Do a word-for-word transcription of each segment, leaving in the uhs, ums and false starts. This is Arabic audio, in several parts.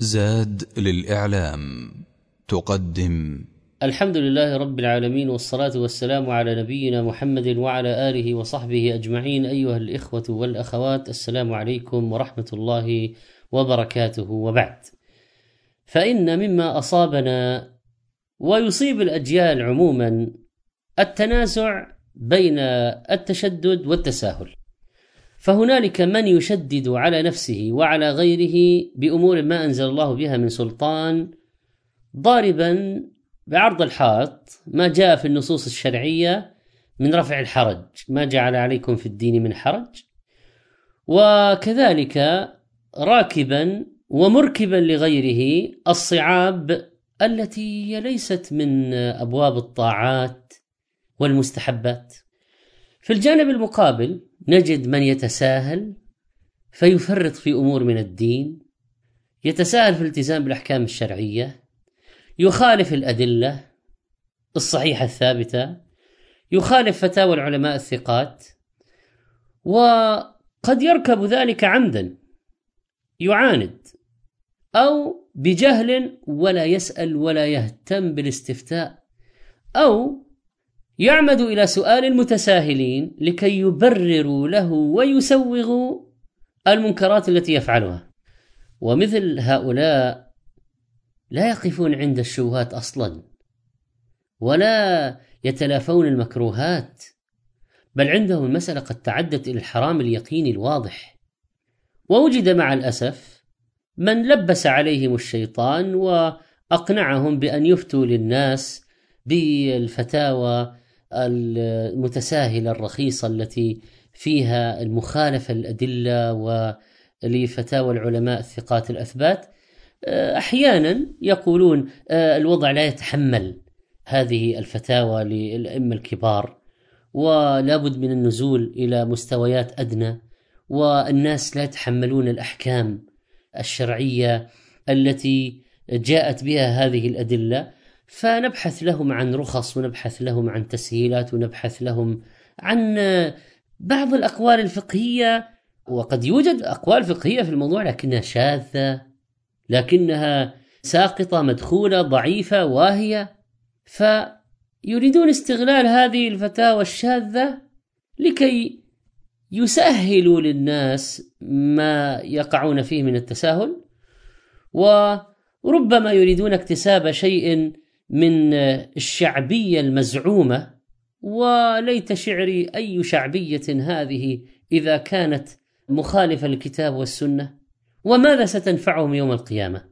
زاد للإعلام تقدم. الحمد لله رب العالمين، والصلاة والسلام على نبينا محمد وعلى آله وصحبه أجمعين. أيها الإخوة والأخوات، السلام عليكم ورحمة الله وبركاته. وبعد، فإن مما أصابنا ويصيب الأجيال عموما التنازع بين التشدد والتساهل، فهنالك من يشدد على نفسه وعلى غيره بأمور ما أنزل الله بها من سلطان، ضاربا بعرض الحائط ما جاء في النصوص الشرعية من رفع الحرج، ما جعل عليكم في الدين من حرج، وكذلك راكبا ومركبا لغيره الصعاب التي ليست من أبواب الطاعات والمستحبات. في الجانب المقابل نجد من يتساهل فيفرط في أمور من الدين، يتساهل في الالتزام بالأحكام الشرعية، يخالف الأدلة الصحيحة الثابتة، يخالف فتاوى العلماء الثقات، وقد يركب ذلك عمدا، يعاند أو بجهل ولا يسأل ولا يهتم بالاستفتاء، أو يعمد إلى سؤال المتساهلين لكي يبرروا له ويسوغوا المنكرات التي يفعلها. ومثل هؤلاء لا يقفون عند الشبهات أصلا، ولا يتلافون المكروهات، بل عندهم المسألة قد تعدت إلى الحرام اليقيني الواضح. ووجد مع الأسف من لبس عليهم الشيطان وأقنعهم بأن يفتوا للناس بالفتاوى المتساهلة الرخيصة التي فيها المخالفة الأدلة ولفتاوى العلماء الثقات الأثبات. أحيانا يقولون الوضع لا يتحمل هذه الفتاوى للأئمة الكبار، ولا بد من النزول إلى مستويات أدنى، والناس لا يتحملون الأحكام الشرعية التي جاءت بها هذه الأدلة، فنبحث لهم عن رخص، ونبحث لهم عن تسهيلات، ونبحث لهم عن بعض الأقوال الفقهية. وقد يوجد أقوال فقهية في الموضوع لكنها شاذة، لكنها ساقطة، مدخولة، ضعيفة، واهية، فيريدون استغلال هذه الفتاوى الشاذة لكي يسهلوا للناس ما يقعون فيه من التساهل، وربما يريدون اكتساب شيء من الشعبية المزعومة. وليت شعري أي شعبية هذه إذا كانت مخالفة للكتاب والسنة، وماذا ستنفعهم يوم القيامة؟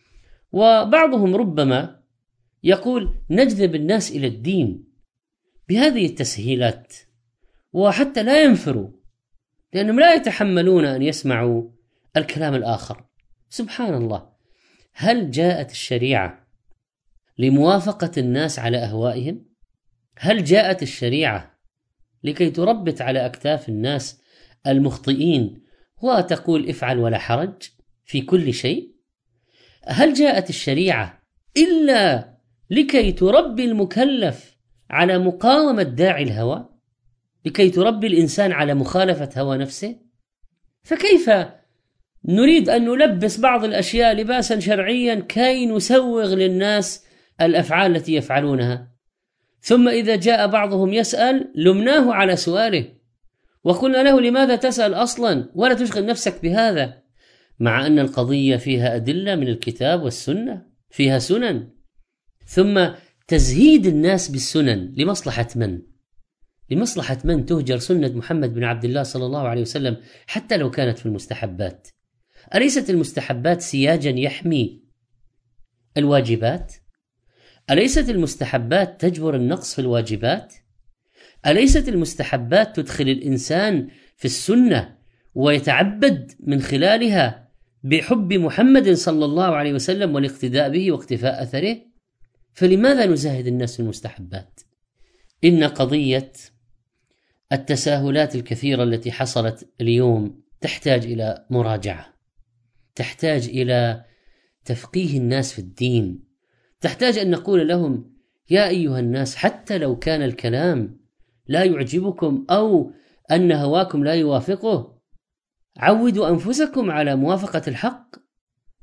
وبعضهم ربما يقول نجذب الناس إلى الدين بهذه التسهيلات، وحتى لا ينفروا، لأنهم لا يتحملون أن يسمعوا الكلام الآخر. سبحان الله، هل جاءت الشريعة لموافقة الناس على أهوائهم؟ هل جاءت الشريعة لكي تربت على أكتاف الناس المخطئين وتقول افعل ولا حرج في كل شيء؟ هل جاءت الشريعة إلا لكي تربي المكلف على مقاومة داعي الهوى، لكي تربي الإنسان على مخالفة هوى نفسه؟ فكيف نريد أن نلبس بعض الأشياء لباسا شرعيا كي نسوغ للناس الأفعال التي يفعلونها، ثم إذا جاء بعضهم يسأل لمناه على سؤاله وقلنا له لماذا تسأل أصلا ولا تشغل نفسك بهذا، مع أن القضية فيها أدلة من الكتاب والسنة، فيها سنن. ثم تزهيد الناس بالسنن لمصلحة من؟ لمصلحة من تهجر سنة محمد بن عبد الله صلى الله عليه وسلم حتى لو كانت في المستحبات؟ أليست المستحبات سياجا يحمي الواجبات؟ أليست المستحبات تجبر النقص في الواجبات؟ أليست المستحبات تدخل الإنسان في السنة ويتعبد من خلالها بحب محمد صلى الله عليه وسلم والاقتداء به واقتفاء أثره؟ فلماذا نزهد الناس في المستحبات؟ إن قضية التساهلات الكثيرة التي حصلت اليوم تحتاج إلى مراجعة، تحتاج إلى تفقيه الناس في الدين، تحتاج أن نقول لهم يا أيها الناس، حتى لو كان الكلام لا يعجبكم أو أن هواكم لا يوافقه، عودوا أنفسكم على موافقة الحق،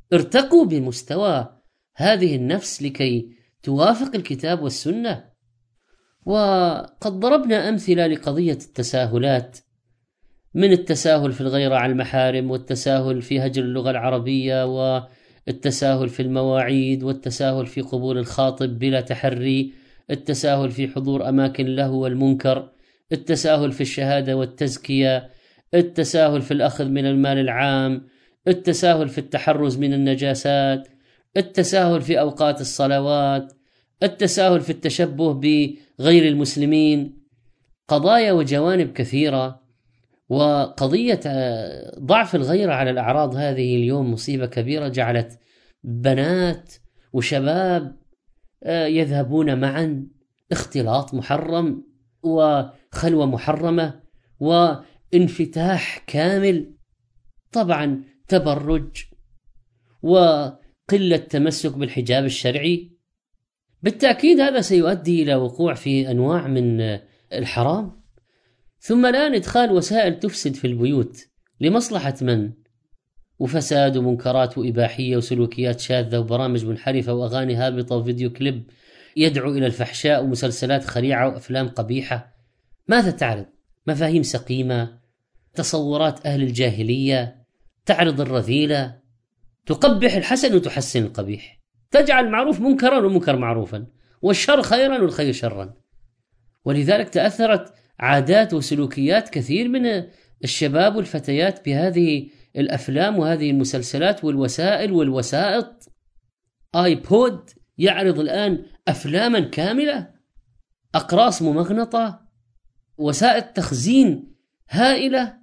ارتقوا بمستوى هذه النفس لكي توافق الكتاب والسنة. وقد ضربنا أمثلة لقضية التساهلات، من التساهل في الغيرة على المحارم، والتساهل في هجر اللغة العربية، والتساهل في المواعيد، والتساهل في قبول الخاطب بلا تحري، التساهل في حضور أماكن اللهو والمنكر، التساهل في الشهادة والتزكية، التساهل في الأخذ من المال العام، التساهل في التحرز من النجاسات، التساهل في أوقات الصلوات، التساهل في التشبه بغير المسلمين. قضايا وجوانب كثيرة. وقضية ضعف الغيرة على الأعراض هذه اليوم مصيبة كبيرة، جعلت بنات وشباب يذهبون معا، اختلاط محرم وخلوة محرمة وانفتاح كامل، طبعا تبرج وقلة تمسك بالحجاب الشرعي. بالتأكيد هذا سيؤدي إلى وقوع في أنواع من الحرام. ثم الآن إدخال وسائل تفسد في البيوت لمصلحة من؟ وفساد ومنكرات وإباحية وسلوكيات شاذة وبرامج منحرفة وأغاني هابطة وفيديو كليب يدعو إلى الفحشاء ومسلسلات خليعة وأفلام قبيحة. ماذا تعرض؟ مفاهيم سقيمة، تصورات أهل الجاهلية، تعرض الرذيلة، تقبح الحسن وتحسن القبيح، تجعل المعروف منكرا والمنكر معروفا، والشر خيرا والخير شرا. ولذلك تأثرت عادات وسلوكيات كثير من الشباب والفتيات بهذه الأفلام وهذه المسلسلات والوسائل والوسائط. آيبود يعرض الآن أفلاما كاملة، أقراص ممغنطة، وسائل تخزين هائلة،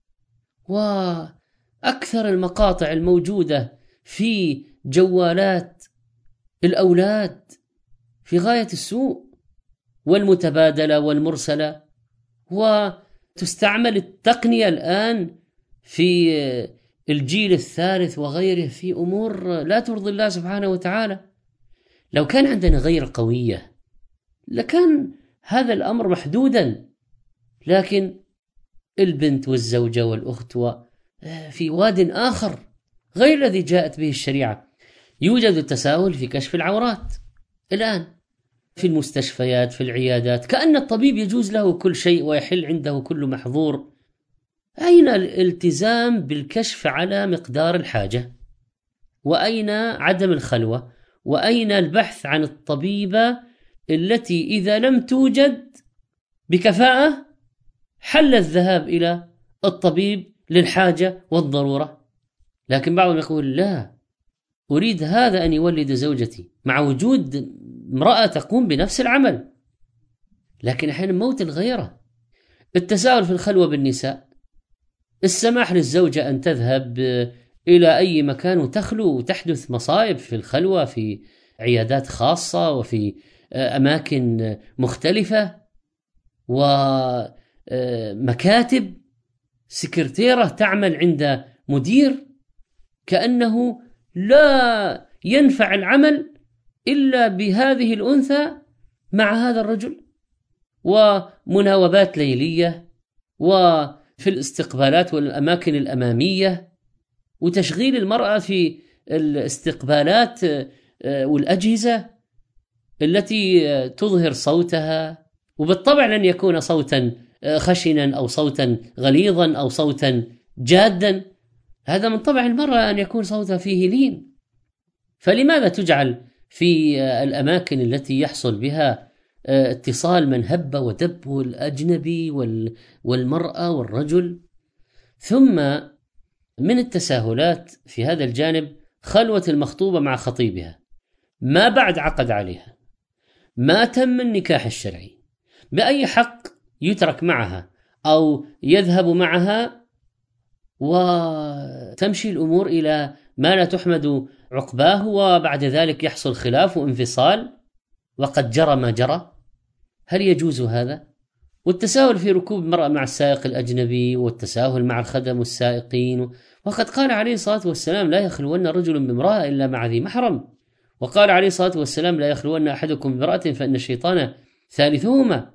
وأكثر المقاطع الموجودة في جوالات الأولاد في غاية السوء، والمتبادلة والمرسلة. وتستعمل التقنية الآن في الجيل الثالث وغيره في أمور لا ترضي الله سبحانه وتعالى. لو كان عندنا غير قوية لكان هذا الأمر محدودا، لكن البنت والزوجة والأخت في واد آخر غير الذي جاءت به الشريعة. يوجد التساهل في كشف العورات الآن في المستشفيات، في العيادات، كأن الطبيب يجوز له كل شيء ويحل عنده كل محظور. أين الالتزام بالكشف على مقدار الحاجة؟ وأين عدم الخلوة؟ وأين البحث عن الطبيبة التي إذا لم توجد بكفاءة حل الذهاب إلى الطبيب للحاجة والضرورة؟ لكن بعضهم يقول لا، أريد هذا أن يولد زوجتي، مع وجود امرأة تقوم بنفس العمل. لكن أحيانا موت الغيرة، التساهل في الخلوة بالنساء، السماح للزوجة أن تذهب إلى أي مكان وتخلو، وتحدث مصائب في الخلوة في عيادات خاصة وفي أماكن مختلفة، ومكاتب، سكرتيرة تعمل عند مدير كأنه لا ينفع العمل إلا بهذه الأنثى مع هذا الرجل، ومناوبات ليلية، وفي الاستقبالات والأماكن الأمامية، وتشغيل المرأة في الاستقبالات والأجهزة التي تظهر صوتها، وبالطبع لن يكون صوتا خشنا أو صوتا غليظا أو صوتا جادا، هذا من طبع المرأة أن يكون صوتها فيه لين. فلماذا تجعل في الأماكن التي يحصل بها اتصال من هب ودب، الأجنبي والمرأة والرجل؟ ثم من التساهلات في هذا الجانب خلوة المخطوبة مع خطيبها ما بعد عقد عليها، ما تم النكاح الشرعي، بأي حق يترك معها أو يذهب معها وتمشي الأمور إلى ما لا تحمد عقباه، وبعد ذلك يحصل خلاف وانفصال وقد جرى ما جرى؟ هل يجوز هذا؟ والتساهل في ركوب المرأة مع السائق الأجنبي، والتساهل مع الخدم والسائقين. وقد قال عليه الصلاة والسلام لا يخلون رجل بامرأة إلا مع ذي محرم، وقال عليه الصلاة والسلام لا يخلون أحدكم بامرأة فإن الشيطان ثالثهما.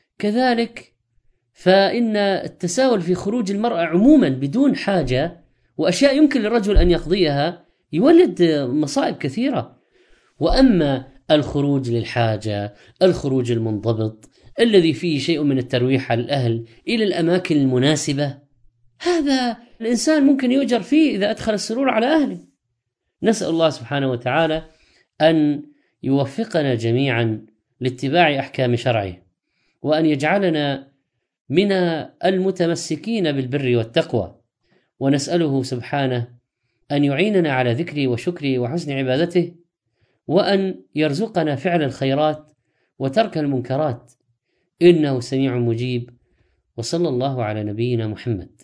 وكذلك فإن التساهل في خروج المرأة عموما بدون حاجة وأشياء يمكن للرجل أن يقضيها يولد مصائب كثيرة. وأما الخروج للحاجة، الخروج المنضبط الذي فيه شيء من الترويح على الأهل إلى الأماكن المناسبة، هذا الإنسان ممكن يؤجر فيه إذا أدخل السرور على أهله. نسأل الله سبحانه وتعالى أن يوفقنا جميعا لاتباع أحكام شرعه، وأن يجعلنا من المتمسكين بالبر والتقوى، ونسأله سبحانه أن يعيننا على ذكره وشكره وحسن عبادته، وأن يرزقنا فعل الخيرات وترك المنكرات، إنه سميع مجيب. وصلى الله على نبينا محمد.